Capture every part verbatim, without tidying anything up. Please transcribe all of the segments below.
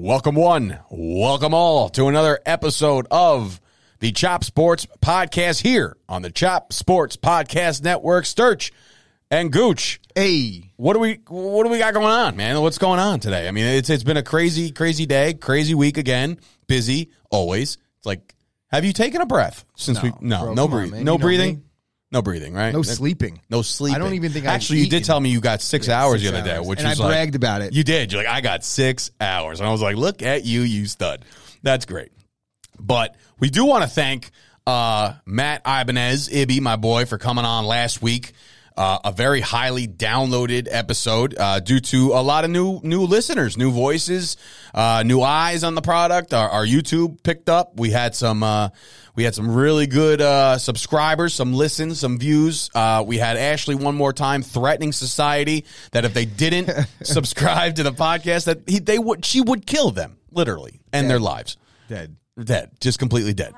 Welcome one, welcome all to another episode of the Chop Sports Podcast here on the Chop Sports Podcast Network. Sturch and Gooch. Hey, what do we what do we got going on, man? What's going on today? I mean, it's it's been a crazy, crazy day, crazy week again. Busy, always. It's like, have you taken a breath since No, we? No, bro, no come on, breathing, man. no You know breathing, me. no breathing, right? no sleeping. No sleeping. I don't even think I've Actually, you did eaten. tell me you got six Yeah, hours six the other day, hours. which and was I like, bragged about it. You did. You're like, I got six hours. And I was like, look at you, you stud. That's great. But we do want to thank uh, Matt Ibanez, Ibby, my boy, for coming on last week. Uh, a very highly downloaded episode uh, due to a lot of new new listeners, new voices, uh, new eyes on the product. Our, our YouTube picked up. We had some uh, we had some really good uh, subscribers, some listens, some views. Uh, we had Ashley one more time threatening society that if they didn't subscribe to the podcast, that he, they would she would kill them literally and Dead. their lives. Dead. Dead, just completely dead.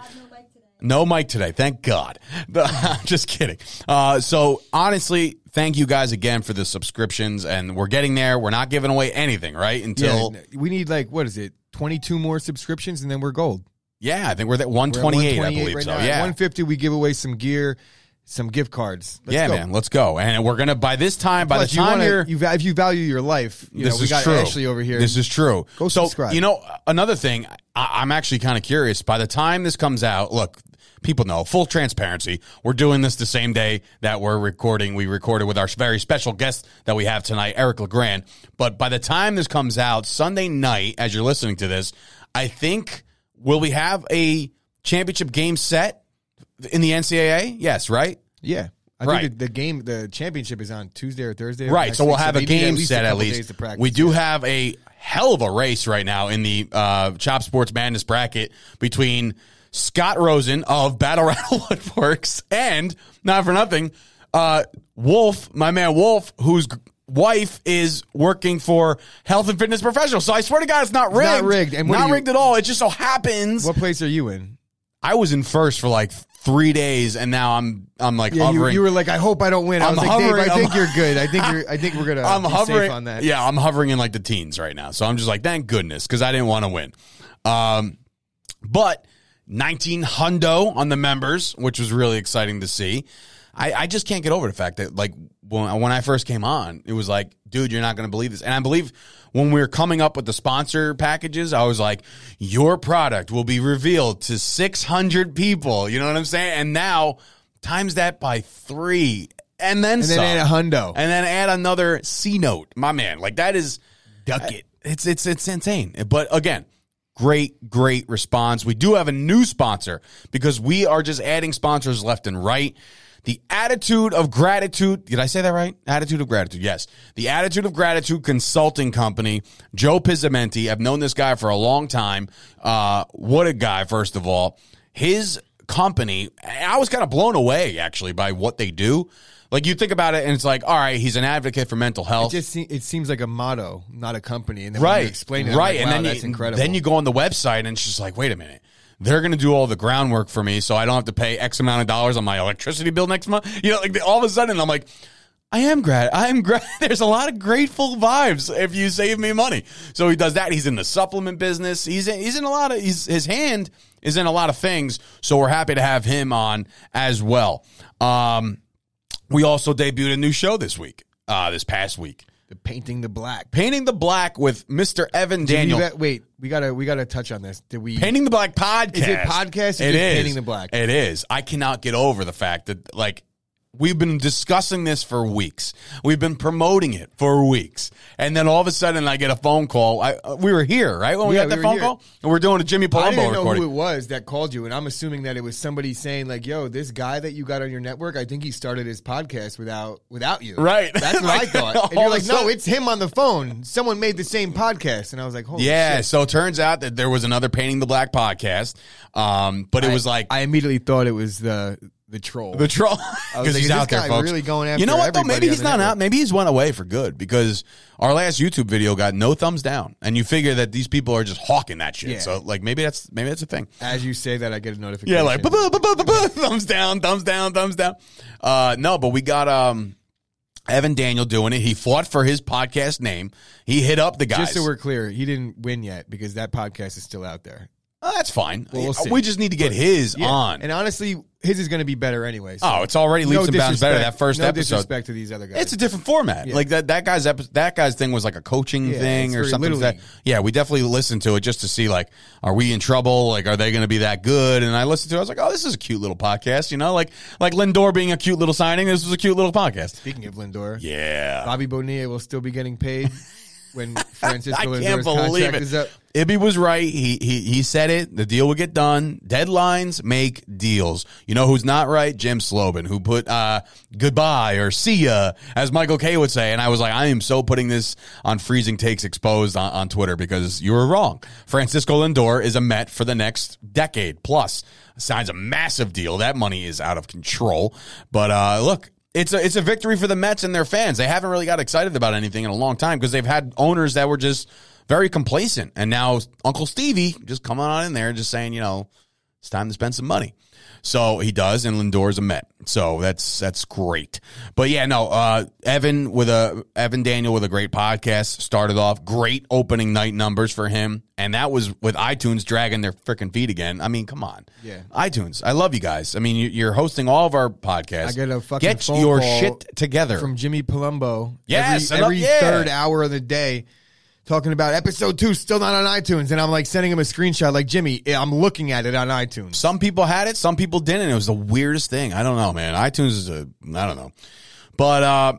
No mic today, thank God. I'm just kidding. Uh, so honestly, thank you guys again for the subscriptions, and we're getting there. We're not giving away anything, right? Until Yeah, we need like what is it? twenty-two more subscriptions, and then we're gold. yeah, I think we're at one We're at twenty-eight, I believe right so. now. At Yeah, one fifty, we give away some gear, some gift cards. Let's yeah, go. man, let's go. And we're gonna by this time, by Plus, the you time wanna, you're, you, va- if you value your life, you this know, we is got true. Ashley over here. This is true. Go so, subscribe. you know, another thing, I, I'm actually kind of curious. By the time this comes out, look. People know, full transparency, we're doing this the same day that we're recording. We recorded with our very special guest that we have tonight, Eric LeGrand. But by the time this comes out, Sunday night, as you're listening to this, I think, will we have a championship game set in the N C double A? Yes, right? yeah. I Right. think the, the game, the championship is on Tuesday or Thursday. of Right, next so we'll week, have they a need at game least set a at couple days least. to practice. We do have a hell of a race right now in the uh, Chop Sports Madness bracket between Scott Rosen of Battle Rattle Woodworks and, not for nothing, uh, Wolf, my man Wolf, whose wife is working for Health and Fitness Professional. So I swear to God, it's not rigged. not rigged. And what not are you- rigged at all. It just so happens. What place are you in? I was in first for like three days, and now I'm I'm like Yeah, you, hovering. you were like, I hope I don't win. I I'm was like, Dave, hovering- I think I'm- you're good. I think you're. I think we're gonna. I'm be hovering safe on that. Yeah, I'm hovering in like the teens right now. So I'm just like, thank goodness, because I didn't want to win. Um, but nineteen hundo on the members, which was really exciting to see. I, I just can't get over the fact that, like, when, when I first came on, it was like, dude, you're not going to believe this. And I believe when we were coming up with the sponsor packages, I was like, your product will be revealed to six hundred people. You know what I'm saying? And now, times that by three. And then And then some. add a hundo. And then add another C note. My man, like, that is... Duck it. It's it's it's insane. But again, great, great response. We do have a new sponsor because we are just adding sponsors left and right. The Attitude of Gratitude. Did I say that right? Attitude of Gratitude. Yes. The Attitude of Gratitude Consulting Company. Joe Pizzamenti. I've known this guy for a long time. Uh, what a guy, first of all. His company, I was kind of blown away, actually, by what they do. Like, you think about it, and it's like, all right, he's an advocate for mental It health. just se- it seems like a motto, not a company. And then when Right. you explain it, I'm right. like, and wow, then that's you, incredible. Then you go on the website, and it's just like, wait a minute. They're going to do all the groundwork for me, so I don't have to pay X amount of dollars on my electricity bill next month. You know, like, all of a sudden, I'm like, I am glad. I am glad. There's a lot of grateful vibes if you save me money. So he does that. He's in the supplement business. He's in, he's in a lot of, he's, his hand is in a lot of things. So we're happy to have him on as well. Um, we also debuted a new show this week, uh, this past week. The Painting the Black. Painting the Black with Mister Evan Did Daniel. we vet- wait, we gotta we gotta touch on this. Did we? Painting the Black podcast. Is it podcast or It just is. Painting the Black? It is. I cannot get over the fact that, like, we've been discussing this for weeks. We've been promoting it for weeks. And then all of a sudden I get a phone call. I, uh, we were here, right? When we Yeah, got we that were phone here. call? And we're doing a Jimmy I Palumbo didn't know recording. who it was that called you, and I'm assuming that it was somebody saying like, "Yo, this guy that you got on your network, I think he started his podcast without without you." Right. That's what I Like, thought. And all you're of a like, "No, sudden- it's him on the phone. Someone made the same podcast," and I was like, "Holy Yeah, shit!" so it turns out that there was another Painting the Black podcast. Um, but it I- was like I immediately thought it was the the troll. the troll I was because like, he's is out this there, guy folks. really going after you know what though? everybody Maybe on he's the not network? out. Maybe he's went away for good because our last YouTube video got no thumbs down, and you figure that these people are just hawking that shit. Yeah. So like maybe that's maybe that's a thing. As you say that, I get a notification. Yeah, like ba-ba, ba-ba, ba-ba, thumbs down, thumbs down, thumbs down. Uh, no, but we got um. Evan Daniel doing it. He fought for his podcast name. He hit up the guys. Just so we're clear, he didn't win yet because that podcast is still out there. Oh, that's fine. Well, we'll see. We just need to get his Yeah. on. And honestly, his is going to be better anyway. So. Oh, it's already leaps No and bounds better. disrespect- That first no episode. disrespect to these other guys. It's a different format. Yeah. Like that that guy's epi- that guy's thing was like a coaching Yeah, thing it's or very something. Little That, League. yeah, we definitely listened to it just to see like, are we in trouble? Like, are they going to be that good? And I listened to it. I was like, oh, this is a cute little podcast. You know, like like Lindor being a cute little signing. This was a cute little podcast. Speaking of Lindor, Yeah. Bobby Bonilla will still be getting paid when Francisco I Lindor's can't believe contract it. is up. Ibby was right. He he he said it. The deal would get done. Deadlines make deals. You know who's not right? Jim Slobin, who put uh, goodbye or see ya, as Michael Kay would say. And I was like, I am so putting this on Freezing Takes Exposed on, on Twitter because you were wrong. Francisco Lindor is a Met for the next decade plus. Signs a massive deal. That money is out of control. But uh, look, It's a it's a victory for the Mets and their fans. They haven't really got excited about anything in a long time because they've had owners that were just very complacent. And now Uncle Stevie just coming on in there just saying, you know, it's time to spend some money. So he does, and Lindor's a Met. So that's that's great. But yeah, no, uh, Evan with a Evan Daniel with a great podcast started off. Great opening night numbers for him. And that was with iTunes dragging their freaking feet again. I mean, come on. Yeah. iTunes. I love you guys. I mean, you- you're hosting all of our podcasts. I get a fucking Get phone your call shit together. from Jimmy Palumbo. Yes, I every, love- every yeah. third hour of the day, talking about episode two still not on iTunes, and I'm like sending him a screenshot, like Jimmy, I'm looking at it on iTunes. Some people had it, some people didn't. It was the weirdest thing. I don't know, man. iTunes is a, I don't know. But uh,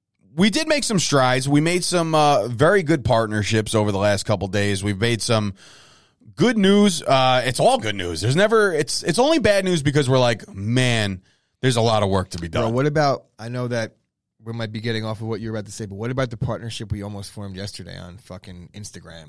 we did make some strides. We made some uh, very good partnerships over the last couple days. We've made some good news. Uh, it's all good news. There's never, it's it's only bad news because we're like, man, there's a lot of work to be done. Bro, what about, I know that we might be getting off of what you were about to say, but what about the partnership we almost formed yesterday on fucking Instagram?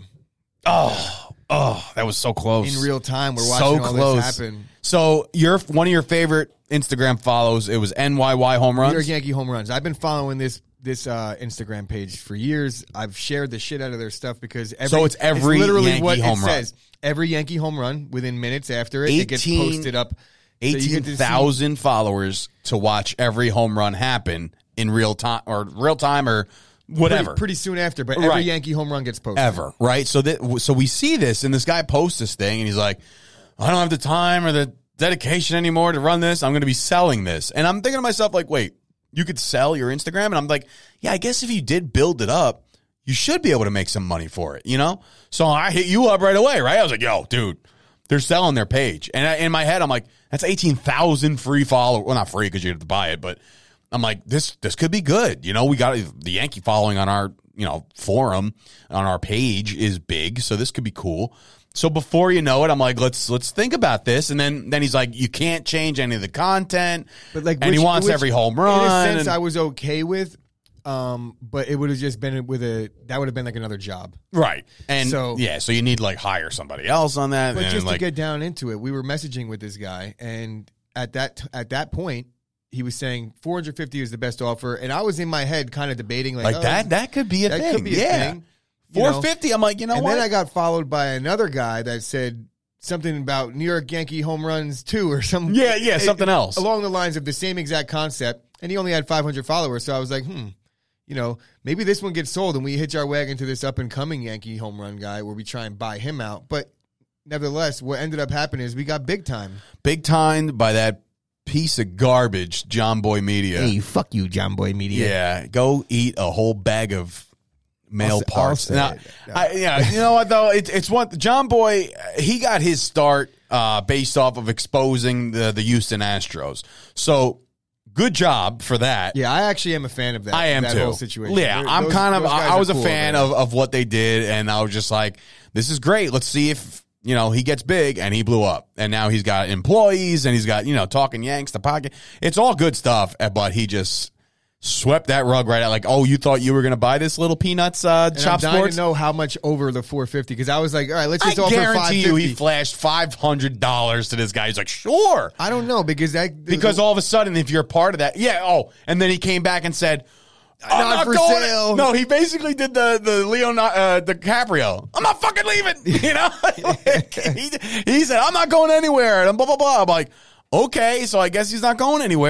Oh, oh, that was so close. In real time, we're So watching all close. this happen. So your one of your favorite Instagram follows, it was N Y Y Home New York Runs. Yankee Home Runs. I've been following this this uh, Instagram page for years. I've shared the shit out of their stuff because every, So it's every literally Yankee what home it run. says. Every Yankee home run within minutes after it, it gets eighteen posted up. So you eighteen get to see- thousand followers to watch every home run happen in real time or real time or whatever. Pretty, pretty soon after, but every Right. Yankee home run gets posted. Ever, right? So that so we see this, and this guy posts this thing, and he's like, I don't have the time or the dedication anymore to run this. I'm going to be selling this. And I'm thinking to myself, like, wait, you could sell your Instagram? And I'm like, yeah, I guess if you did build it up, you should be able to make some money for it, you know? So I hit you up right away, right? I was like, yo, dude, they're selling their page. And I, in my head, I'm like, that's eighteen thousand free followers. Well, not free because you have to buy it, but I'm like, this this could be good. You know, we got the Yankee following on our, you know, forum, on our page is big, so this could be cool. So before you know it, I'm like, let's let's think about this. And then then he's like, you can't change any of the content. But like, and he which- wants which, every home In run. a sense, and- I was okay with, um, but it would have just been with a that would have been like another job. right. And So- yeah, so you need like hire somebody else on that. But and just like, to get down into it, we were messaging with this guy, and at that at that point, he was saying four hundred fifty is the best offer, and I was in my head kind of debating like, like oh, that that could be a that thing. could be a yeah. thing. you know? four fifty. I'm like, you know And what? then I got followed by another guy that said something about New York Yankee home runs too, or something. Yeah, yeah, something else. along the lines of the same exact concept. And he only had five hundred followers, so I was like, hmm, you know, maybe this one gets sold, and we hitch our wagon to this up and coming Yankee home run guy, where we try and buy him out. But nevertheless, what ended up happening is we got big time. Big time by that piece of garbage, John Boy Media. fuck you, John Boy Media. Yeah, go eat a whole bag of male I'll say- parts. I'll say Now, it. No. I, yeah, you know what though? It's it's one. John Boy, he got his start uh, based off of exposing the the Houston Astros. So good job for that. Yeah, I actually am a fan of that. I am that too. whole situation. Yeah, They're- I'm those- kind of. those I, guys I are was a cool, fan man. of of what they did, and I was just like, this is great. Let's see if. You know, he gets big and he blew up. And now he's got employees and he's got, you know, Talking Yanks, the pocket. It's all good stuff, but he just swept that rug right out. Like, oh, you thought you were going to buy this little Peanuts uh, And I'm Chop dying Sports? to know how much over the four fifty, because I was like, all right, let's I just offer five guarantee you fifty. he flashed five hundred dollars to this guy. He's like, sure. I don't know, because that Because all of a sudden, if you're a part of that, yeah, oh, and then he came back and said, I'm Not not, for going. sale. No, he basically did the the Leonardo uh, DiCaprio. I'm not fucking leaving. You know, Like, he, he said I'm not going anywhere, and blah blah blah. I'm like, okay, so I guess he's not going anywhere.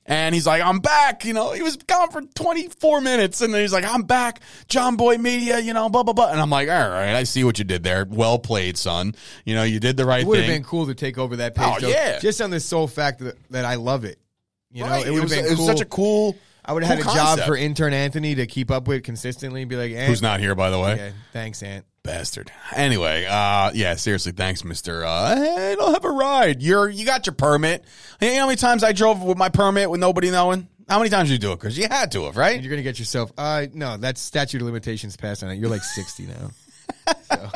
And he's like, I'm back. You know, he was gone for twenty-four minutes. And then he's like, I'm back. John Boy Media, you know, blah, blah, blah. And I'm like, all right, I see what you did there. Well played, son. You know, you did the right It would thing. have been cool to take over that page. Oh, though, yeah. Just on the sole fact that, that I love it. You know, Right. it would have was, been it was cool. such a cool I would have cool had a concept. job for intern Anthony to keep up with consistently and be like, Ant. Who's not here, by the way. Yeah, thanks, Ant. Bastard. Anyway, uh, yeah, seriously, thanks, Mister Uh, I don't have a ride. You're you got your permit. You know how many times I drove with my permit with nobody knowing? How many times did you do it? Because you had to have, right? You're gonna get yourself. Uh, no, that's statute of limitations passed on it. You're like sixty now. So.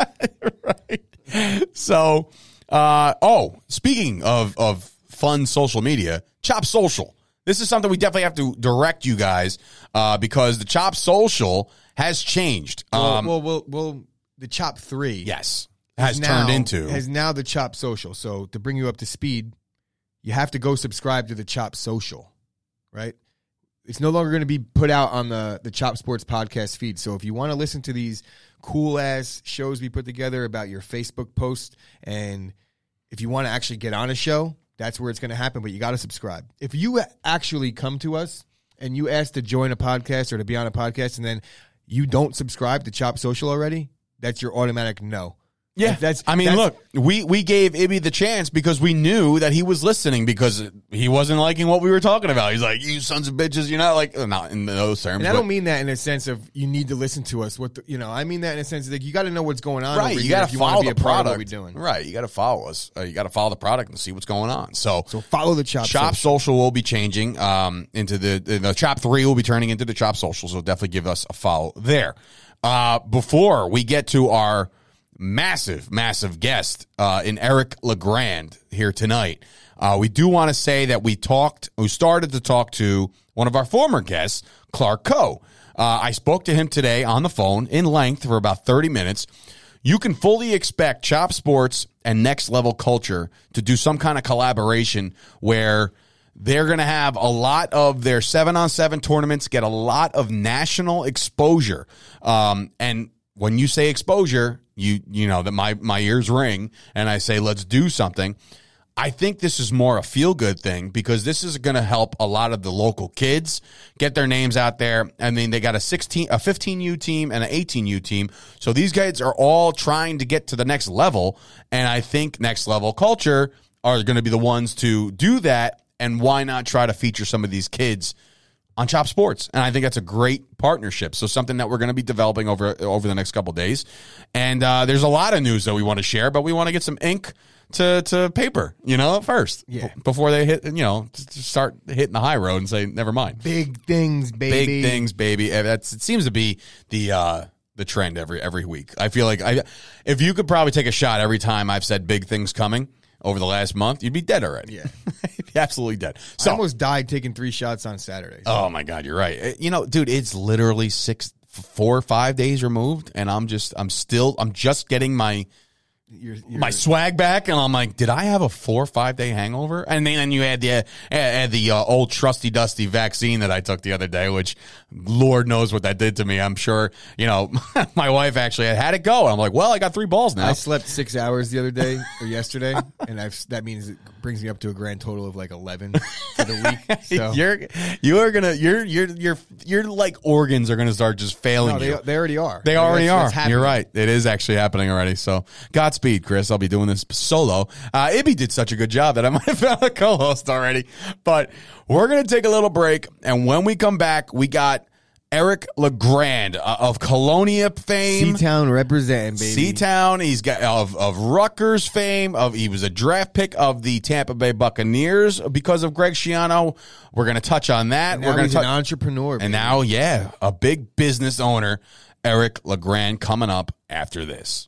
Right. So, uh, oh, speaking of of fun social media, Chop Social. This is something we definitely have to direct you guys uh, because the Chop Social has changed. Um, well, well, well, well, the Chop Three. yes, has now, turned into has now the Chop Social. So to bring you up to speed, you have to go subscribe to the Chop Social, right? It's no longer going to be put out on the the Chop Sports podcast feed. So if you want to listen to these cool ass shows we put together about your Facebook post, and if you want to actually get on a show, that's where it's going to happen. But you got to subscribe. If you actually come to us and you ask to join a podcast or to be on a podcast, and then you don't subscribe to Chop Social already, that's your automatic no. Yeah, That's- I mean, that's- look, we we gave Ibby the chance because we knew that he was listening because he wasn't liking what we were talking about. He's like, "You sons of bitches," you're not like, not in those terms. And I but- don't mean that in a sense of you need to listen to us. What the, you know, I mean that in a sense of like you got to know what's going on. right. over You here got if to you want follow to be the a part of product. what we're doing. Right, you got to follow us. Uh, you got to follow the product and see what's going on. So, So follow the Chop. Chop Social. Social will be changing um, into the the Chop Three will be turning into the Chop Social. So definitely give us a follow there. Uh, before we get to our massive, massive guest uh, in Eric LeGrand here tonight, uh, we do want to say that we talked, we started to talk to one of our former guests, Clark Coe. Uh, I spoke to him today on the phone in length for about thirty minutes. You can fully expect Chop Sports and Next Level Culture to do some kind of collaboration where they're going to have a lot of their seven on seven tournaments get a lot of national exposure. Um, and when you say exposure, you you know that my, my ears ring and I say, let's do something. I think this is more a feel-good thing because this is going to help a lot of the local kids get their names out there. I mean, they got a sixteen, a fifteen U team and an eighteen U team. So these guys are all trying to get to the next level. And I think Next Level Culture are going to be the ones to do that. And why not try to feature some of these kids on Chop Sports? And I think that's a great partnership. So something that we're going to be developing over over the next couple of days. And uh, there's a lot of news that we want to share, but we want to get some ink to to paper, you know, first. Yeah. B- before they hit, you know, just start hitting the high road and say, never mind. Big things, baby. Big things, baby. And That's it seems to be the uh, the trend every every week. I feel like I, if you could probably take a shot every time I've said big things coming over the last month, you'd be dead already. Yeah. You'd be absolutely dead. I So, almost died taking three shots on Saturday. oh my God, you're right. Uh, You know, dude, it's literally six, four or five days removed, and I'm just, I'm still, I'm just getting my You're, you're, my swag back, and I'm like, did I have a four or five day hangover? And then, then you had the uh, had the uh, old trusty dusty vaccine that I took the other day, which Lord knows what that did to me. I'm sure, you know, my wife actually had, had it go. I'm like, well, I got three balls now. I slept six hours the other day or yesterday, and I've that means it brings me up to a grand total of like eleven for the week. So You're you're gonna you're you're you're you're like organs are gonna start just failing no, they, you. they already are. They Like, already that's- are. that's happening. You're right. It is actually happening already. So Godspeed, Chris. I'll be doing this solo. Uh, Ibby did such a good job that I might have found a co-host already. But we're going to take a little break. And when we come back, we got Eric LeGrand uh, of Colonia fame. C-Town representing, baby. C-Town. He's got of, of Rutgers fame. Of He was a draft pick of the Tampa Bay Buccaneers because of Greg Schiano. We're going to touch on that. And We're now going he's to an entrepreneur. And baby. now, yeah, a big business owner, Eric LeGrand, coming up after this.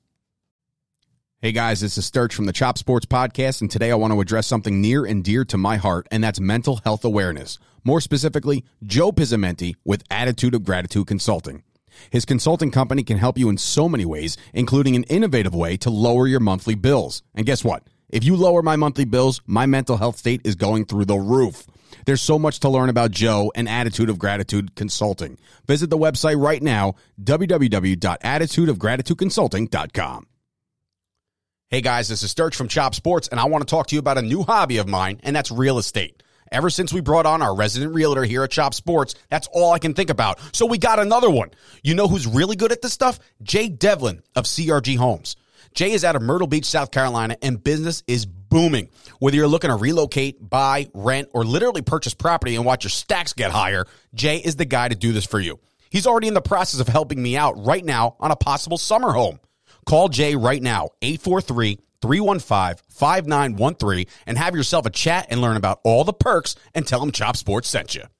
Hey guys, this is Sturch from the Chop Sports Podcast, and today I want to address something near and dear to my heart, and that's mental health awareness. More specifically, Joe Pizzamenti with Attitude of Gratitude Consulting. His consulting company can help you in so many ways, including an innovative way to lower your monthly bills. And guess what? If you lower my monthly bills, my mental health state is going through the roof. There's so much to learn about Joe and Attitude of Gratitude Consulting. Visit the website right now, w w w dot attitude of gratitude consulting dot com. Hey guys, this is Sturch from Chop Sports, and I want to talk to you about a new hobby of mine, and that's real estate. Ever since we brought on our resident realtor here at Chop Sports, that's all I can think about. So we got another one. You know who's really good at this stuff? Jay Devlin of C R G Homes. Jay is out of Myrtle Beach, South Carolina, and business is booming. Whether you're looking to relocate, buy, rent, or literally purchase property and watch your stacks get higher, Jay is the guy to do this for you. He's already in the process of helping me out right now on a possible summer home. Call Jay right now, eight four three, three one five, five nine one three, and have yourself a chat and learn about all the perks and tell him Chop Sports sent you.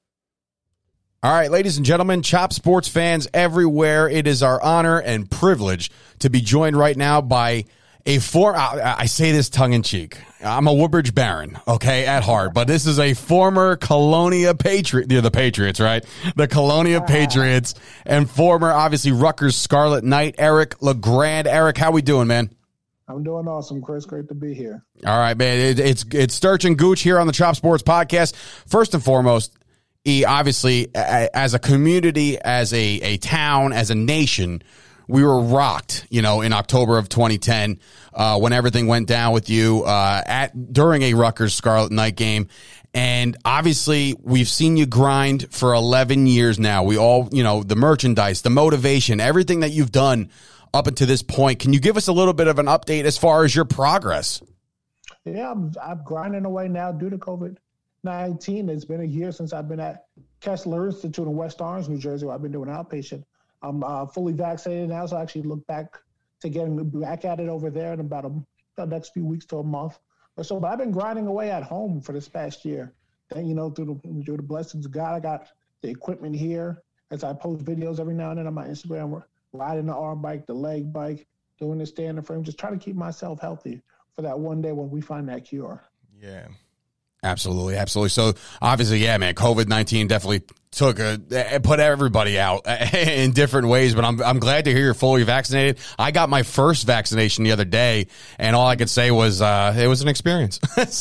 All right, ladies and gentlemen, Chop Sports fans everywhere, it is our honor and privilege to be joined right now by a former, I say this tongue-in-cheek, I'm a Woodbridge Baron, okay, at heart, but this is a former Colonia Patriot, they're the Patriots, right? The Colonia Patriots and former, obviously, Rutgers Scarlet Knight, Eric LeGrand. Eric, how we doing, man? I'm doing awesome, Chris. Great to be here. All right, man. It, it's it's Sturch and Gooch here on the Chop Sports Podcast. First and foremost, E, obviously, a, as a community, as a, a town, as a nation, we were rocked, you know, in October of twenty ten uh, when everything went down with you uh, at during a Rutgers Scarlet Knight game. And obviously, we've seen you grind for eleven years now. We all, you know, the merchandise, the motivation, everything that you've done up until this point. Can you give us a little bit of an update as far as your progress? Yeah, I'm, I'm grinding away now due to COVID nineteen. It's been a year since I've been at Kessler Institute in West Orange, New Jersey, where I've been doing outpatient. I'm uh, fully vaccinated now, so I actually look back to getting back at it over there in about a, the next few weeks to a month or so. But I've been grinding away at home for this past year. Then, you know, through the, through the blessings of God, I got the equipment here as I post videos every now and then on my Instagram. We're riding the arm bike, the leg bike, doing the standing frame, just trying to keep myself healthy for that one day when we find that cure. Yeah. Absolutely, absolutely. So obviously, yeah, man, COVID nineteen definitely took a put everybody out in different ways. But I'm I'm glad to hear you're fully vaccinated. I got my first vaccination the other day, and all I could say was uh, it was an experience.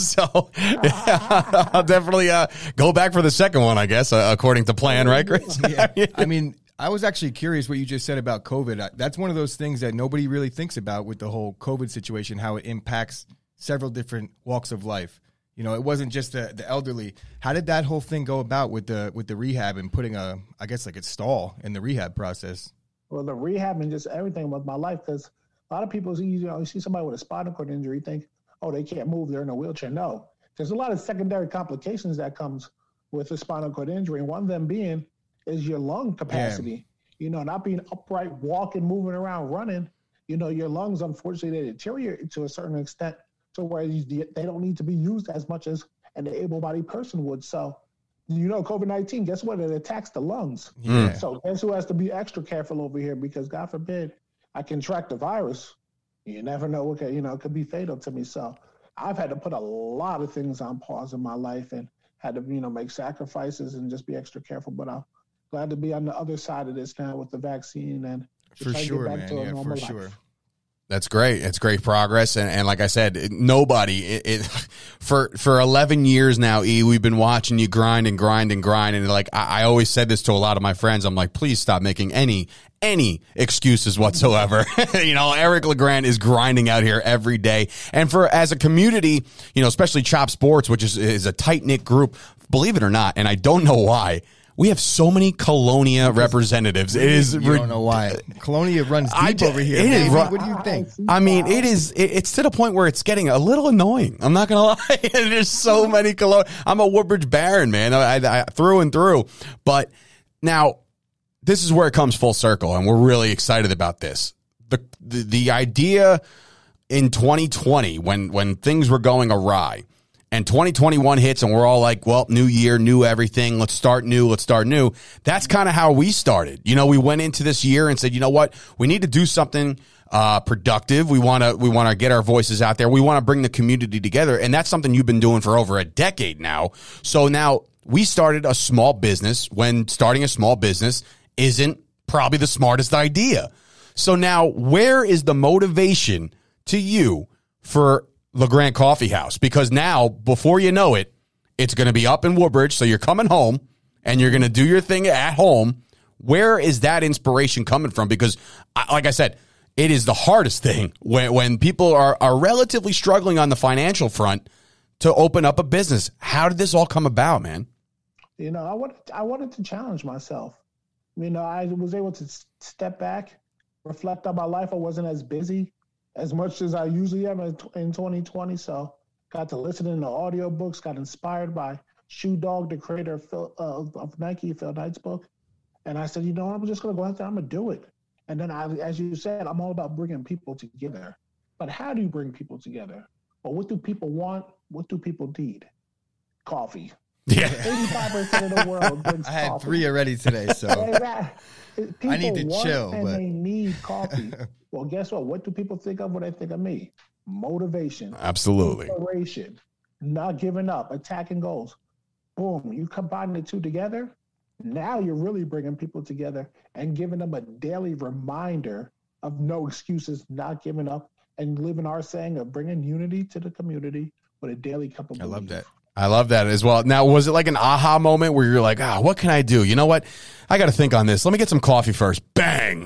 So yeah, I'll definitely uh, go back for the second one, I guess, uh, according to plan, right, Chris? Yeah. I mean, I was actually curious what you just said about COVID. That's one of those things that nobody really thinks about with the whole COVID situation, how it impacts several different walks of life. You know, it wasn't just the, the elderly. How did that whole thing go about with the with the rehab and putting a, I guess, like a stall in the rehab process? Well, the rehab and just everything with my life, because a lot of people, see, you know, you see somebody with a spinal cord injury, think, oh, they can't move, they're in a wheelchair. No, there's a lot of secondary complications that comes with a spinal cord injury, and one of them being is your lung capacity. Yeah. You know, not being upright, walking, moving around, running. You know, your lungs, unfortunately, they deteriorate to a certain extent. So where you, they don't need to be used as much as an able-bodied person would. So, you know, COVID nineteen, guess what? It attacks the lungs. Yeah. So guess who has to be extra careful over here? Because God forbid I contract the virus. You never know what could, you know, it could be fatal to me. So I've had to put a lot of things on pause in my life and had to, you know, make sacrifices and just be extra careful. But I'm glad to be on the other side of this now with the vaccine and for sure, man. Yeah, for life. sure. That's great. It's great progress, and, and like I said, it, nobody it, it for for eleven years now. E, we've been watching you grind and grind and grind, and like I, I always said this to a lot of my friends. I'm like, please stop making any any excuses whatsoever. You know, Eric LeGrand is grinding out here every day, and for as a community, you know, especially Chop Sports, which is is a tight knit group. Believe it or not, and I don't know why. We have so many Colonia representatives. It is. You don't know why. Colonia runs deep I, over here. It is, what do you think? I mean, it is. It, it's to the point where it's getting a little annoying. I'm not gonna lie. There's so many Colonia. I'm a Woodbridge Baron, man, I, I, through and through. But now, this is where it comes full circle, and we're really excited about this. The the, the idea in twenty twenty, when when things were going awry. And twenty twenty-one hits, and we're all like, well, new year, new everything. Let's start new. Let's start new. That's kind of how we started. You know, we went into this year and said, you know what? We need to do something uh, productive. We want to we want to get our voices out there. We want to bring the community together. And that's something you've been doing for over a decade now. So now we started a small business when starting a small business isn't probably the smartest idea. So now where is the motivation to you for LeGrand Coffee House? Because now, before you know it, it's going to be up in Woodbridge. So you're coming home and you're going to do your thing at home. Where is that inspiration coming from? Because, like I said, it is the hardest thing when, when people are, are relatively struggling on the financial front to open up a business. How did this all come about, man? You know, I wanted I wanted to challenge myself. You know, I was able to step back, reflect on my life. I wasn't as busy as much as I usually am in twenty twenty. So got to listen to audiobooks, got inspired by Shoe Dog, the creator of, Phil, uh, of Nike, Phil Knight's book. And I said, you know, I'm just going to go out there. I'm going to do it. And then, I, as you said, I'm all about bringing people together. But how do you bring people together? Well, what do people want? What do people need? Coffee. Yeah. eighty-five percent of the world drinks I had coffee. three already today, so People I need to want chill, and but- they need coffee. Well, guess what? What do people think of when they think of me? Motivation, Absolutely. inspiration, not giving up, attacking goals. Boom, you combine the two together, now you're really bringing people together and giving them a daily reminder of no excuses, not giving up, and living our saying of bringing unity to the community with a daily cup of I love belief. that. I love that as well. Now, was it like an aha moment where you're like, ah, what can I do? You know what? I got to think on this. Let me get some coffee first. Bang.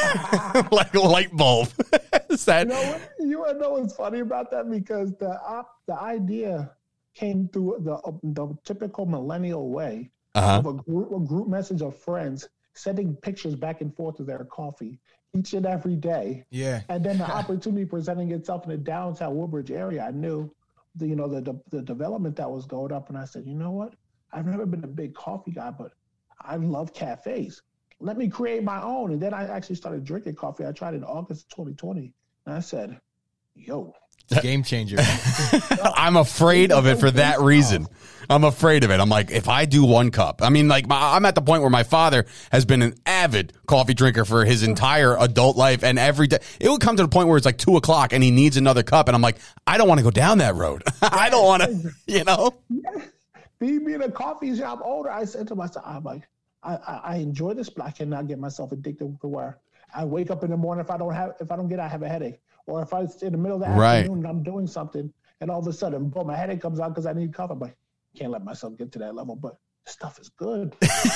Like a light bulb. Is that? You know what? You want to know what's funny about that? Because the op, the idea came through the the typical millennial way Uh-huh. of a group, a group message of friends sending pictures back and forth of their coffee each and every day. Yeah. And then the opportunity presenting itself in the downtown Woodbridge area, I knew the, you know, the, the the development that was going up. And I said, you know what? I've never been a big coffee guy, but I love cafes. Let me create my own. And then I actually started drinking coffee. I tried it in August of twenty twenty. And I said, yo. Game changer. I'm afraid of it for that reason. I'm afraid of it. I'm like, if I do one cup, I mean, like, my, I'm at the point where my father has been an avid coffee drinker for his entire adult life. And every day, it would come to the point where it's like two o'clock and he needs another cup. And I'm like, I don't want to go down that road. I don't want to, you know? Me being a coffee shop owner, I said to myself, I'm like, I, I, I enjoy this, but I cannot get myself addicted to where I wake up in the morning, if I don't have, if I don't get, I have a headache. Or if I in the middle of the Right. afternoon and I'm doing something and all of a sudden, boom, my headache comes out because I need coffee. I'm like, can't let myself get to that level, but stuff is good.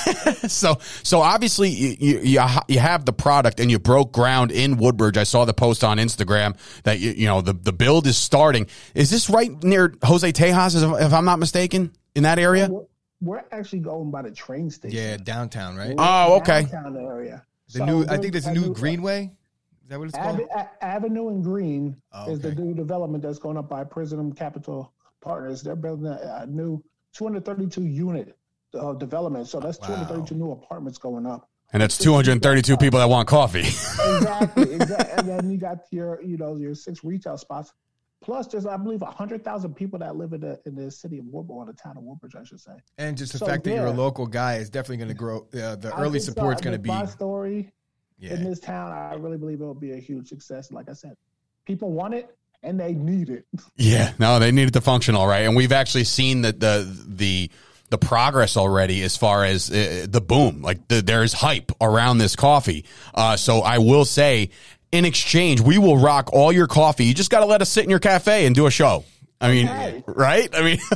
So, so obviously you, you, you ha- you have the product and you broke ground in Woodbridge. I saw the post on Instagram that, you, you know, the, the build is starting. Is this right near Jose Tejas, if I'm not mistaken, in that area? We're, we're actually going by the train station. Yeah, downtown, right? We're Oh, okay. Downtown area. The So new, I there's think there's a new Greenway. Is that what it's called? Ave- A- Avenue and Green Oh, is the okay. new development that's going up by Prism Capital Partners. They're building a, a new two hundred thirty-two unit uh, development. So that's Wow. two hundred thirty-two new apartments going up. And that's two hundred thirty-two people that want coffee. Exactly, exactly. And then you got your, you know, your six retail spots. Plus, there's, I believe, one hundred thousand people that live in the in the city of Woodbridge, or the town of Woodbridge, I should say. And just the So, fact that you're a yeah. local guy is definitely going to grow. Uh, the I early think so. support's I going to think be. my story Yeah. in this town. I really believe it will be a huge success. Like I said, people want it and they need it. Yeah, no, they needed to function all right, and we've actually seen that the the the progress already as far as uh, the boom. Like the, there's hype around this coffee. Uh, so I will say, in exchange, we will rock all your coffee. You just got to let us sit in your cafe and do a show. I mean, Okay. right? I mean,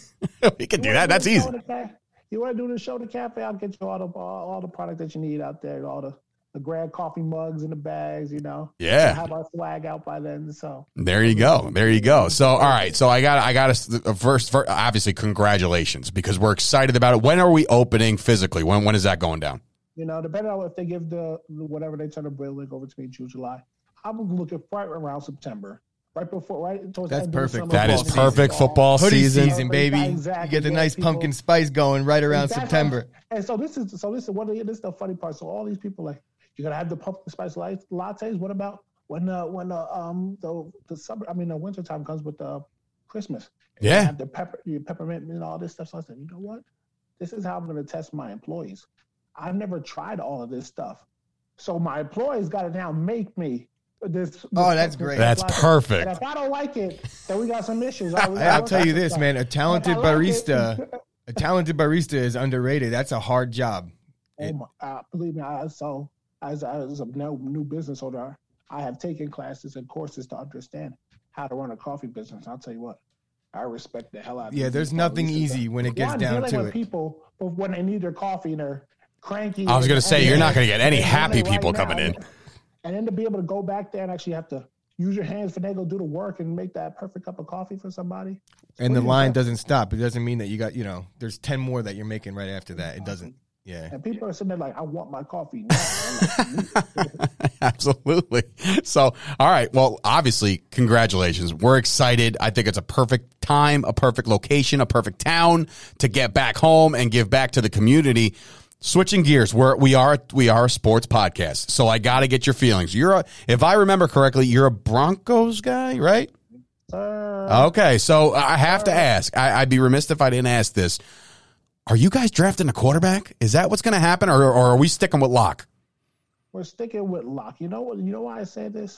we can do You that. wanna That's do the easy. show at the ca- You want to do the show at the cafe? I'll get you all the all, all the product that you need out there. All the the grad coffee mugs and the bags. You know. Yeah. We'll have our swag out by then. So. There you go. There you go. So, all right. So I got, I got to first, first, obviously, congratulations because we're excited about it. When are we opening physically? When, when is that going down? You know, depending on if they give the whatever they turn the building over to me in June, July, I'm looking right around September, right before, right towards the That's end of the perfect. summer, That is fall, perfect fall. football Hoodie season. season, baby. Exactly. You get the Yeah, nice people- pumpkin spice going right around That's September. how- and so this is so this is what this is the funny part. So all these people like you're gonna have the pumpkin spice light- lattes. What about when uh, when uh, um the the summer? I mean the winter time comes with uh, Christmas. And you Yeah. have the pepper, your peppermint and all this stuff. So I said, you know what? This is how I'm gonna test my employees. I've never tried all of this stuff, so my employees got to now make me this. this Oh, that's pumpkin great. spice That's latte. perfect. And if I don't like it, then we got some issues. I, Hey, I'll tell you this, man. A talented If I like barista, it- a talented barista is underrated. That's a hard job. Oh my, uh, believe me, I, so as, as a new, new business owner, I have taken classes and courses to understand how to run a coffee business. I'll tell you what, I respect the hell out of Yeah, these there's baristas. nothing easy when it gets One, down dealing to with it. people but when they need their coffee and they're cranky. I was and- going to say, and- you're not going to get any and happy running people right coming now. in. And then to be able to go back there and actually have to use your hands, finagle, do the work, and make that perfect cup of coffee for somebody. And the line doesn't stop. It doesn't mean that you got, you know, there's ten more that you're making right after that. It doesn't. Yeah. And people are sitting there like, I want my coffee now. Absolutely. So, all right. Well, obviously, congratulations. We're excited. I think it's a perfect time, a perfect location, a perfect town to get back home and give back to the community. Switching gears, we're, we are we are a sports podcast, so I got to get your feelings. You're a, if I remember correctly, you're a Broncos guy, right? Uh, okay, so I have to ask. I, I'd be remiss if I didn't ask this. Are you guys drafting a quarterback? Is that what's going to happen, or, or are we sticking with Locke? We're sticking with Locke. You know what? You know why I say this?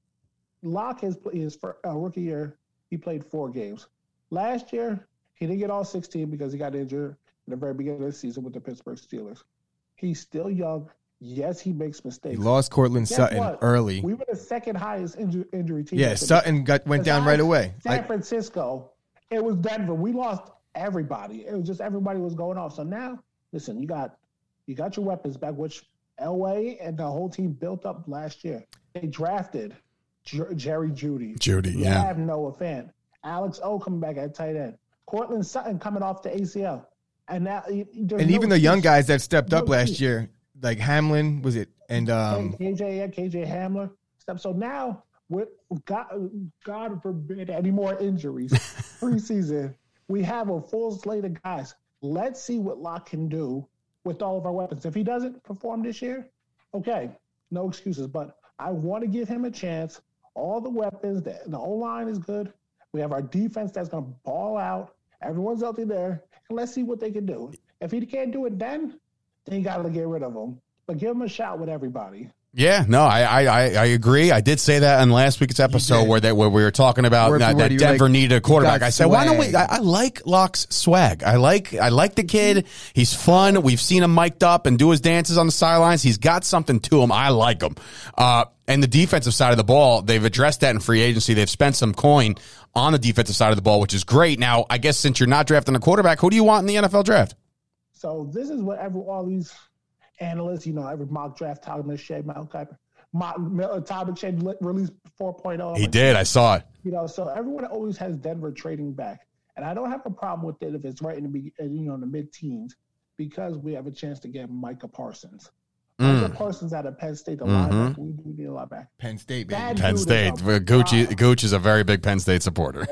Locke his his uh, rookie year, he played four games. Last year, he didn't get all sixteen because he got injured in the very beginning of the season with the Pittsburgh Steelers. He's still young. Yes, he makes mistakes. He lost Cortland Guess Sutton what? early. We were the second highest inju- injury team. Yeah, Sutton got went down right away. San I, Francisco, it was Denver. We lost everybody. It was just everybody was going off. So now, listen, you got you got your weapons back, which Elway and the whole team built up last year. They drafted Jer- Jerry Jeudy. Jeudy, you yeah. have Noah Fant. Alex O coming back at tight end. Cortland Sutton coming off the A C L. And now, and no even the young excuse. guys that stepped up No last excuse. year, like Hamlin, was it? And um, K J, yeah, K J Hamler. Step. So now, with God, God forbid any more injuries preseason, we have a full slate of guys. Let's see what Locke can do with all of our weapons. If he doesn't perform this year, okay, no excuses. But I want to give him a chance. All the weapons, the, the O-line is good. We have our defense that's going to ball out. Everyone's healthy there. And let's see what they can do. If he can't do it then, then you got to get rid of him. But give him a shot with everybody. Yeah, no, I, I, I agree. I did say that in last week's episode where that where we were talking about Word for that, word, that you Denver like, needed a quarterback. got I said, why don't we? swag. I, I like Locke's swag. I like I like the kid. He's fun. We've seen him mic'd up and do his dances on the sidelines. He's got something to him. I like him. Uh, and the defensive side of the ball, they've addressed that in free agency. They've spent some coin on the defensive side of the ball, which is great. Now, I guess since you're not drafting a quarterback, who do you want in the N F L draft? So this is what every, all these analysts, you know, every mock draft, Tyler McShay, Mount Kuiper, mock, uh, Tyler McShay released four point oh. He did. I saw it. You know, so everyone always has Denver trading back. And I don't have a problem with it if it's right in the, be- you know, in the mid-teens because we have a chance to get Micah Parsons. Mm. Micah Parsons out of Penn State, the Mhm. linebacker, we do need a lot back. Penn State, baby. That Penn dude is State. a Gucci, fraud. Gooch is a very big Penn State supporter.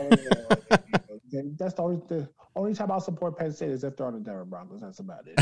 That's the only, the only time I'll support Penn State is if they're on the Denver Broncos. That's about it.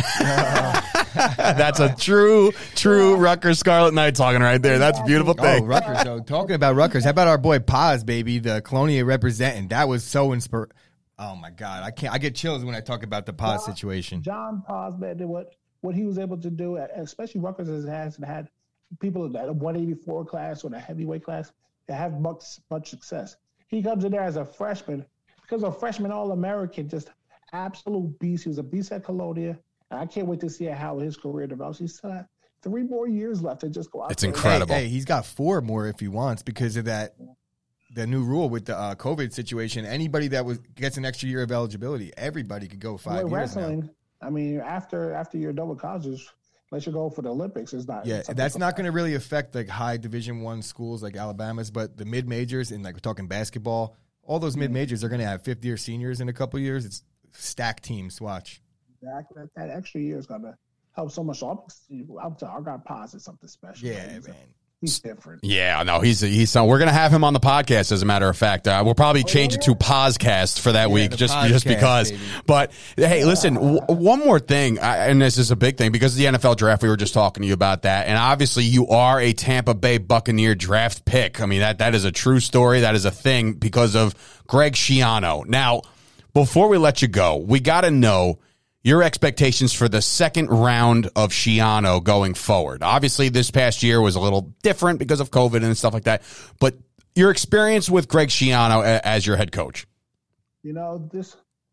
That's a true, true Rutgers Scarlet Knight talking right there. That's a beautiful Oh, thing. Rutgers, though. Talking about Rutgers, how about our boy Paz, baby, the Colonia representing? That was so inspir. Oh my God, I can't. I get chills when I talk about the Paz John- situation. John Posman did what what he was able to do, especially Rutgers has hasn't had people in that one eighty-four class or the heavyweight class that have much much success. He comes in there as a freshman because a freshman All-American, just absolute beast. He was a beast at Colonia. And I can't wait to see how his career develops. He's still got three more years left to just go out. It's there. incredible. Hey, hey, he's got four more if he wants because of that. The new rule with the uh, COVID situation, anybody that was gets an extra year of eligibility, everybody could go five With years now. wrestling, I mean, after after you're done with college, unless you go for the Olympics, it's not. Yeah, it's that's not going to really affect like high Division One schools like Alabama's, but the mid majors and like we're talking basketball, all those mid majors are going to have fifth year seniors in a couple years. It's stacked teams. Watch. Exactly. That, that extra year is going to help so much. So I'm, I'm telling you, I got Paz is something special. Yeah, he's, man. he's different. Yeah, no, he's he's. Uh, we're gonna have him on the podcast. As a matter of fact, uh, we'll probably change it to Pozcast for that Yeah, week, the just Pozcast, just because. baby. But hey, listen, w- one more thing, I, and this is a big thing because of the N F L draft. We were just talking to you about that, and obviously you are a Tampa Bay Buccaneer draft pick. I mean that that is a true story. That is a thing because of Greg Schiano. Now, before we let you go, we got to know your expectations for the second round of Schiano going forward. Obviously, this past year was a little different because of COVID and stuff like that. But your experience with Greg Schiano a- as your head coach. You know, this,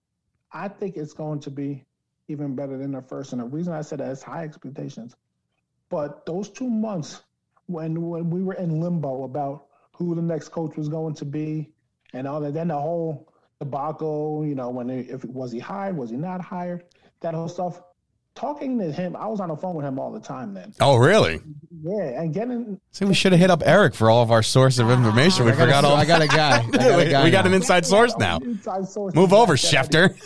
I think it's going to be even better than the first. And the reason I said that is high expectations. But those two months when when we were in limbo about who the next coach was going to be and all that, then the whole debacle, you know, when they, if was he hired, was he not hired, that whole stuff. talking to him, I was on the phone with him all the time then. Oh, really? Yeah, and getting. See, we should have hit up Eric for all of our source of information. We I got forgot a, all. I got a guy. I got a guy we got now. an inside source now. Inside source. Move over, Schefter.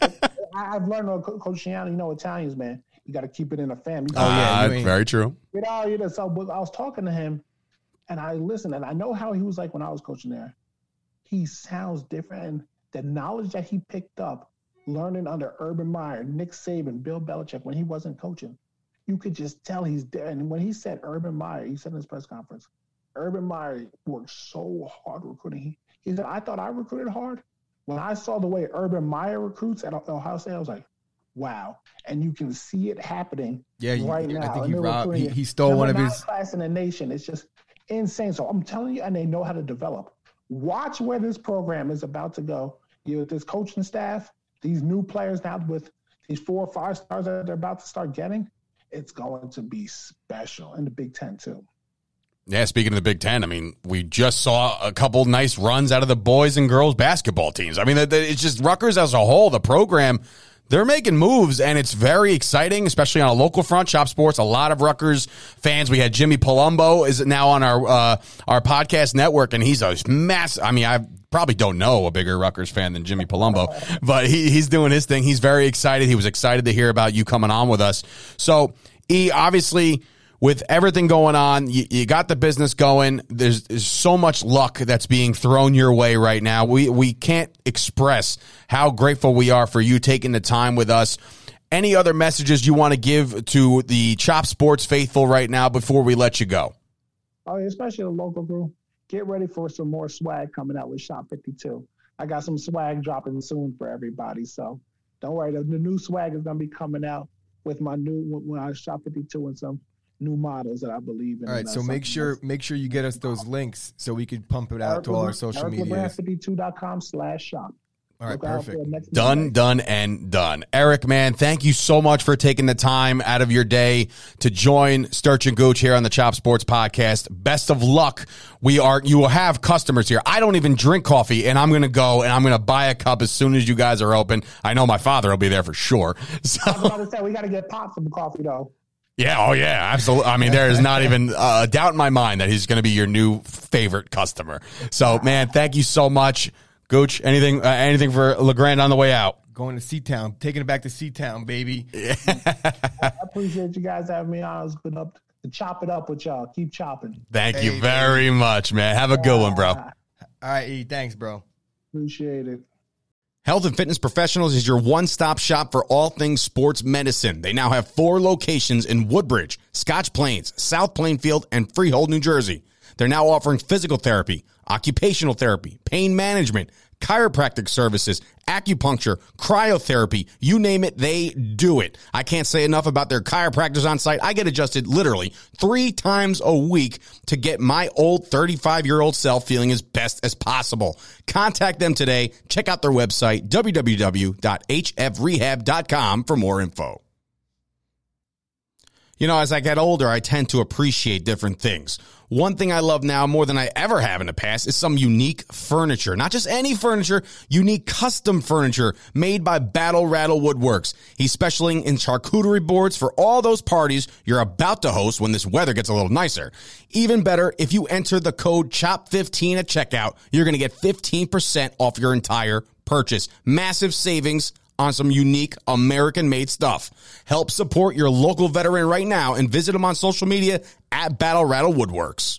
I, I've learned on Co- Coach Shiano, you know, Italians, man, you got to keep it in the family. Oh, yeah, you Uh, ain't- very true. You know, you know, so I was talking to him, and I listened, and I know how he was like when I was coaching there. He sounds different, and the knowledge that he picked up, learning under Urban Meyer, Nick Saban, Bill Belichick, when he wasn't coaching, you could just tell he's there. And when he said Urban Meyer, he said in his press conference, Urban Meyer worked so hard recruiting. He, he said, I thought I recruited hard. When I saw the way Urban Meyer recruits at Ohio State, I was like, wow. And you can see it happening Yeah, you, right I now. think And you they're robbed. He, recruiting he stole one of number his. nine class in the nation. It's just insane. So I'm telling you, and they know how to develop. Watch where this program is about to go. You know, this coaching staff, these new players now with these four or five stars that they're about to start getting, it's going to be special in the Big Ten too. Yeah, speaking of the Big Ten, I mean, we just saw a couple nice runs out of the boys and girls basketball teams. I mean, it's just Rutgers as a whole, the program, they're making moves, and it's very exciting, especially on a local front. Chop Sports, a lot of Rutgers fans. We had Jimmy Palumbo is now on our uh, our podcast network, and he's a massive. I mean, I probably don't know a bigger Rutgers fan than Jimmy Palumbo, but he, he's doing his thing. He's very excited. He was excited to hear about you coming on with us. So, E, obviously, with everything going on, you, you got the business going. There's, there's so much luck that's being thrown your way right now. We we can't express how grateful we are for you taking the time with us. Any other messages you want to give to the Chop Sports faithful right now before we let you go? Oh, especially the local crew. Get ready for some more swag coming out with Shop fifty-two. I got some swag dropping soon for everybody, so don't worry. The, the new swag is going to be coming out with my new when I Shop fifty-two and some new models that I believe in. All right, so make sure make sure you get us those links so we can pump it out to all our social media. Eric fifty-two dot com slash shop. All right, perfect. Done, done, and done. Eric, man, thank you so much for taking the time out of your day to join Sturch and Gooch here on the Chop Sports Podcast. Best of luck. We are, you will have customers here. I don't even drink coffee, and I'm going to go and I'm going to buy a cup as soon as you guys are open. I know my father will be there for sure. So, I was about to say, we got to get popped some coffee, though. yeah, oh yeah, absolutely. I mean, there is not even a doubt in my mind that he's going to be your new favorite customer. So, man, thank you so much. Gooch, anything uh, anything for LeGrand on the way out? Going to C-Town, taking it back to C-Town, baby. I appreciate you guys having me on. It's good up to chop it up with y'all. Keep chopping. Thank Hey, you very baby. much, man. Have a good one, bro. All right, E, thanks, bro. Appreciate it. Health and Fitness Professionals is your one-stop shop for all things sports medicine. They now have four locations in Woodbridge, Scotch Plains, South Plainfield, and Freehold, New Jersey. They're now offering physical therapy, occupational therapy, pain management, chiropractic services, acupuncture, cryotherapy, you name it, they do it. I can't say enough about their chiropractors on site. I get adjusted literally three times a week to get my old thirty-five-year-old self feeling as best as possible. Contact them today. Check out their website, w w w dot h f rehab dot com, for more info. You know, as I get older, I tend to appreciate different things. One thing I love now more than I ever have in the past is some unique furniture. Not just any furniture, unique custom furniture made by Battle Rattle Woodworks. He's specializing in charcuterie boards for all those parties you're about to host when this weather gets a little nicer. Even better, if you enter the code chop fifteen at checkout, you're going to get fifteen percent off your entire purchase. Massive savings on some unique American-made stuff. Help support your local veteran right now and visit them on social media at Battle Rattle Woodworks.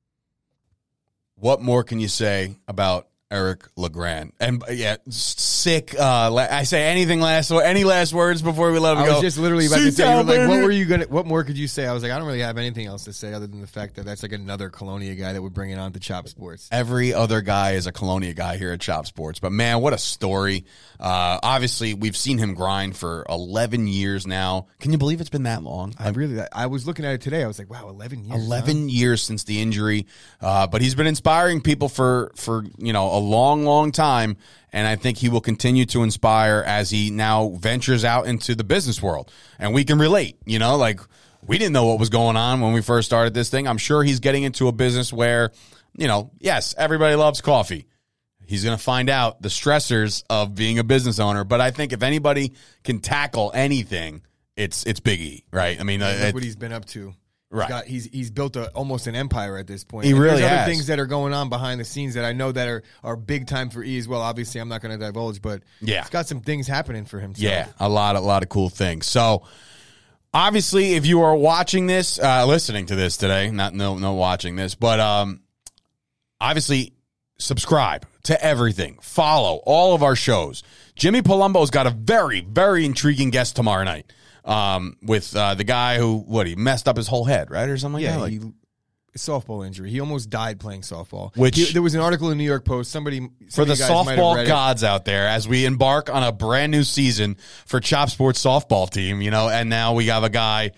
What more can you say about Eric LeGrand? And uh, yeah, sick. Uh, I say anything last, any last words before we let him I go? was just literally about to say, you were C-Town, like, what baby. were you gonna? What more could you say? I was like, I don't really have anything else to say other than the fact that that's like another Colonia guy that we're bringing on to Chop Sports. Every other guy is a Colonia guy here at Chop Sports. But, man, what a story. Uh, obviously, we've seen him grind for eleven years now. Can you believe it's been that long? I really, I was looking at it today. I was like, wow, eleven years. eleven years since the injury. Uh, but he's been inspiring people for, for, you know, a long, long time. And I think he will continue to inspire as he now ventures out into the business world. And we can relate, you know, like we didn't know what was going on when we first started this thing. I'm sure he's getting into a business where, you know, yes, everybody loves coffee. He's going to find out the stressors of being a business owner. But I think if anybody can tackle anything, it's it's Big E, right? I mean, Look uh, what he's been up to. Right. He's, got, he's he's built a, almost an empire at this point. He and really there's has. other things that are going on behind the scenes that I know that are, are big time for E as well. Obviously, I'm not going to divulge, but Yeah. he's got some things happening for himself. yeah, a lot, a lot of cool things. So, obviously, if you are watching this, uh, listening to this today, not no no watching this, but um, obviously, subscribe to everything. Follow all of our shows. Jimmy Palumbo's got a very, very intriguing guest tomorrow night. Um, with uh, the guy who what he messed up his whole head, right, or something like Yeah, that. Like, he, softball injury. He almost died playing softball. Which- He- there was an article in New York Post. Somebody for some the of you guys might have softball read it. gods out there, as we embark on a brand new season for Chop Sports softball team, you know, and now we have a guy,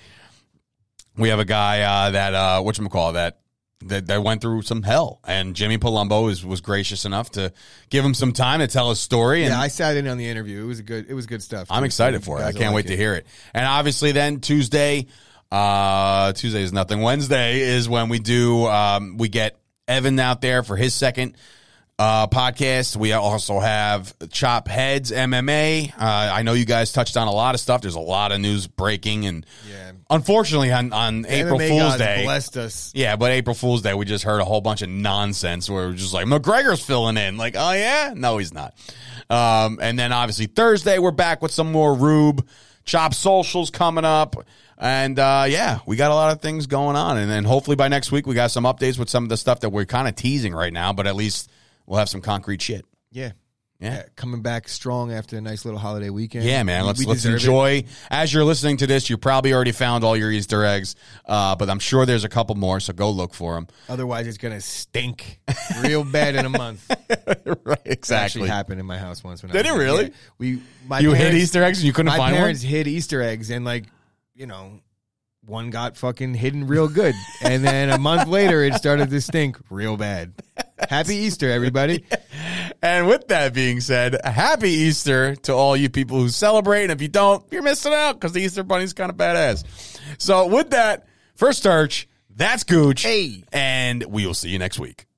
we have a guy uh, that uh, whatchamacallit, that that that went through some hell, and Jimmy Palumbo is was gracious enough to give him some time to tell his story. And Yeah, I sat in on the interview. It was a good. It was good stuff. I'm too. excited So for it. you I guys can't will wait like to hear it. And obviously, then Tuesday, uh, Tuesday is nothing. Wednesday is when we do. Um, we get Evan out there for his second uh, podcast. We also have Chop Heads M M A. Uh, I know you guys touched on a lot of stuff. There's a lot of news breaking, and Yeah. unfortunately, on on April M M A Fool's gods Day, blessed us. yeah, but April Fool's Day, we just heard a whole bunch of nonsense where it was just like, McGregor's filling in. Like, oh, yeah? No, he's not. Um, and then obviously Thursday, we're back with some more Rube. Chop Socials coming up. And, uh, yeah, we got a lot of things going on. And then hopefully by next week, we got some updates with some of the stuff that we're kind of teasing right now, but at least we'll have some concrete shit. Yeah. Yeah. Yeah, coming back strong after a nice little holiday weekend. Yeah, man. We- Let's we let's deserve it. enjoy. As you're listening to this, you probably already found all your Easter eggs, uh, but I'm sure there's a couple more, so go look for them. Otherwise, it's gonna stink real bad in a month. Right, It exactly. actually happened in my house once. When Did I it was a really? kid. We my You hid parents, Easter eggs and you couldn't My find parents one? hid Easter eggs, and like you know, one got fucking hidden real good, and then a month later, it started to stink real bad. Happy Easter, everybody! And with that being said, happy Easter to all you people who celebrate. And if you don't, you're missing out because the Easter Bunny's kind of badass. So with that, for Sturch, that's Gooch. Hey. And we will see you next week.